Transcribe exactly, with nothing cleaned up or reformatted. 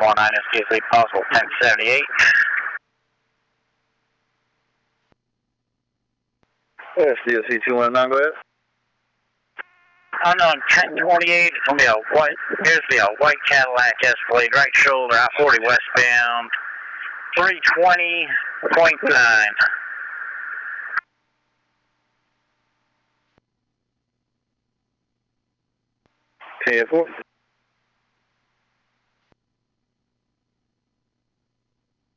one nine, S K three, possible ten seventy-eight. S D S C two one nine, go ahead. Unknown ten twenty-eight, it's going to be a white, appears to be a white Cadillac Escalade, right shoulder, I forty westbound, three twenty point nine. ten four.